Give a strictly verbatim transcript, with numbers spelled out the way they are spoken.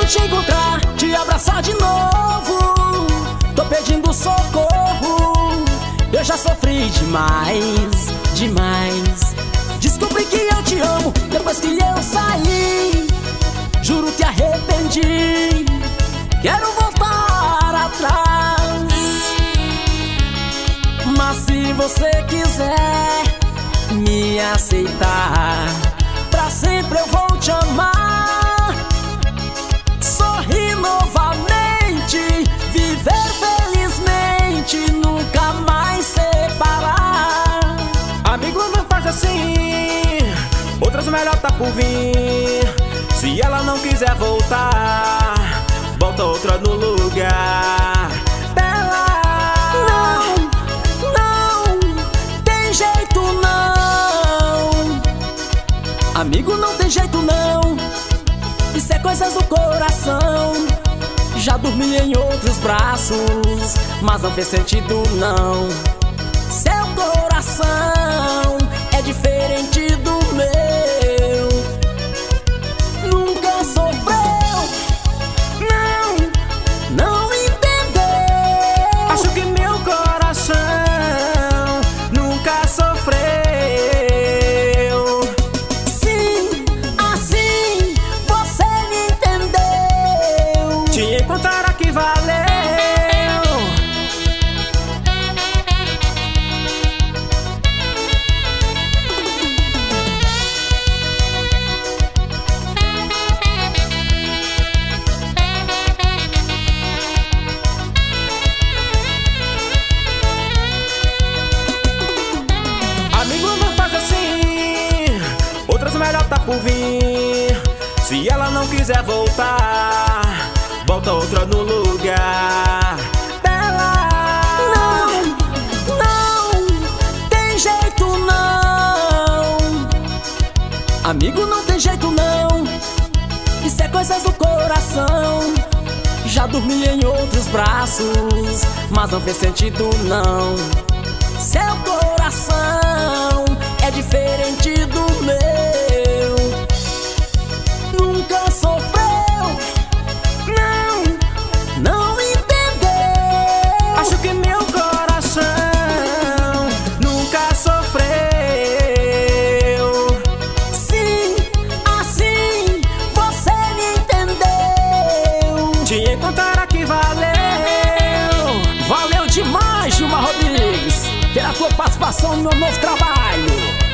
te encontrar, te abraçar de novo. Tô pedindo socorro, eu já sofri demais, demais. Descobri que eu te amo depois que eu saí. Juro que arrependi, quero voltar atrás. Mas se você quiser me aceitar, pra sempre eu vou te amar. Sorrir novamente, viver felizmente, nunca mais separar. Amigo, não faz assim, outras melhor tá por vir. Se ela não quiser voltar, bota outra no lugar dela. Não, não tem jeito não. Amigo, não tem jeito não. Isso é coisas do coração. Já dormi em outros braços, mas não fez sentido não. Seu coração é diferente do meu. Nunca sofreu, não, não entendeu. Acho que meu coração nunca sofreu. Sim, assim você me entendeu. Te encontrar aqui valeu. Melhor tá por vir. Se ela não quiser voltar, bota outra no lugar dela. Não, não tem jeito não. Amigo, não tem jeito não. Isso é coisas do coração. Já dormi em outros braços, mas não fez sentido não. Seu coração é diferente do meu. Nunca sofreu, não, não entendeu. Acho que meu coração nunca sofreu. Sim, assim você me entendeu. Te encontrar aqui valeu. Valeu demais, Gilmar Rodrigues, pela tua participação no meu novo trabalho.